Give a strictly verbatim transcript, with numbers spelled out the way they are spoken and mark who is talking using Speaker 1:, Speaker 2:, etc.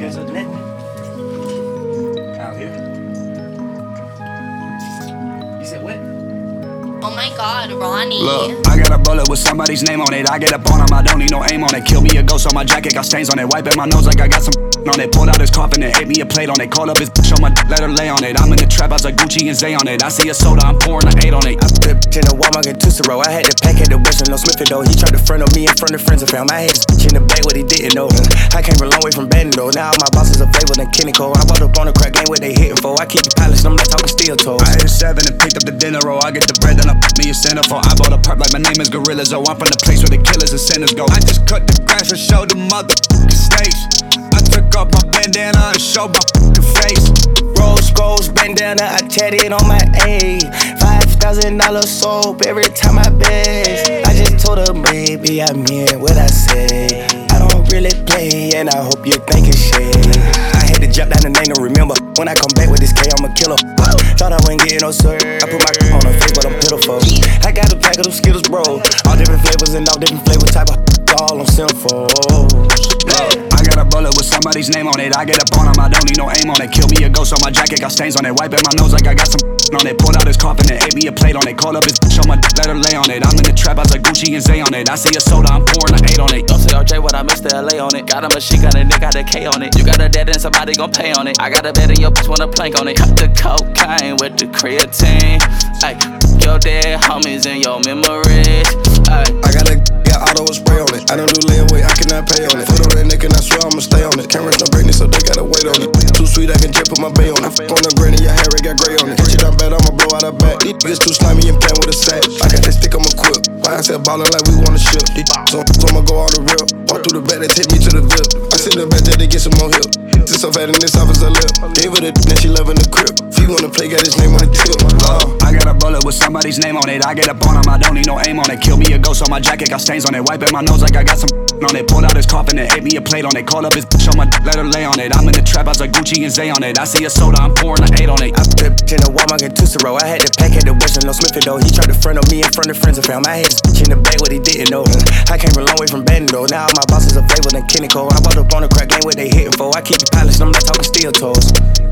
Speaker 1: Because of nothing. Out here. You said what?
Speaker 2: Oh my god, Ronnie.
Speaker 3: Look, I got a bullet with somebody's name on it. I get up on him, I don't need no aim on it. Kill me a ghost on my jacket, got stains on it. Wiping my nose like I got some on it. Pulled out his coffin and ate me a plate on it. Called up his bitch on my d- let her lay on it. I'm in the trap, I was like Gucci and Zay on it. I see a soda, I'm pouring a eight on it.
Speaker 4: I put that bitch in the Walmart and Tussero. I had to pack at the Western, no Smith though. He tried to front on me in front of friends and fam. I had this bitch in the bag, what he didn't know. I came a long way from Baton though. Now all my bosses are flavor than Kenny Cole. I bought up on the crack, ain't what they hitting for. I keep the palace and I'm not talking steel toe.
Speaker 3: I hit a seven and picked up the dinner roll. I get the bread, then I put me a centerfold. I bought a perp like my name is Gorillas. Oh, I'm from the place where the killers and sinners go. I just cut the grass and showed the motherfucking stage. I took off my bandana and showed my fucking face.
Speaker 4: Rose goes bandana, I tatted on my A. Five thousand dollar soap every time I best. I just told her, baby, I meant what I say. I don't really play, and I hope you're thinking shit. I had to jump down the name to remember. When I come back with this K, I'm a killer. Thought I wouldn't get no sir. I put my on her face, but I'm pitiful. I got a pack of them Skittles, bro. All different flavors and all different flavor type of all I'm sinful.
Speaker 3: I got a bullet with somebody's name on it. I get up on him, I don't need no aim on it. Kill me a ghost on my jacket, got stains on it. Wiping my nose like I got some on it. Pulled out his coffin and ate me a plate on it. Called up his bitch on my d- let her lay on it. I'm in the trap, I was like Gucci and Zay on it. I see a soda, I'm pouring a eight on it.
Speaker 5: Don't say R J what I missed the L A on it. Got a machine gun and they got a K on it. You got a dead and somebody gon' pay on it. I got a bed and your bitch want a plank on it. Cut the cocaine with the creatine. Ay, your dead homies in your memories. Ay.
Speaker 6: I got a got auto spray on it. I don't do layaway, I cannot pay on it. Foot on that neck and I swear I'ma stay on it. Cameras no break so they gotta wait on it. Too sweet, I can just put my bay on it. On the granny, your hair it got gray on it. Hit you down bad, I'ma blow out her back. These niggas too slimy and playing with a sack. I got that stick, I'ma quip. Why I said ballin' like we wanna ship. These so I'ma go all the real. Walk through the back, they take me to the V I P. I send her back there to get some more help. This so fat in this office I lip. Gave her the then she loving the crib. If you wanna play, got his name on the tip. Oh.
Speaker 3: I got a bullet with somebody's name on it. I get up on him, I don't need no aim on it. Kill me a ghost on my jacket, got stains on it. Wiping my nose like I got some on it. Pulled out his coffin and ate me a plate on it. Called up his bitch on my d- let her lay on it. I'm in the trap, I was like Gucci and Zay on it. I see a soda, I'm pouring a eight on it.
Speaker 4: I put that bitch in the Walmart and Tussero. I had to pack at the Western, no Smith though. He tried to front on me in front of friends and fam. I had this bitch in the bag, what he didn't know. I came a long way from Baton though. Now all my bosses are flavor than Kenny Cole. I bought up on the crack, ain't what they hitting for. I keep the palace and I'm not talking steel toes.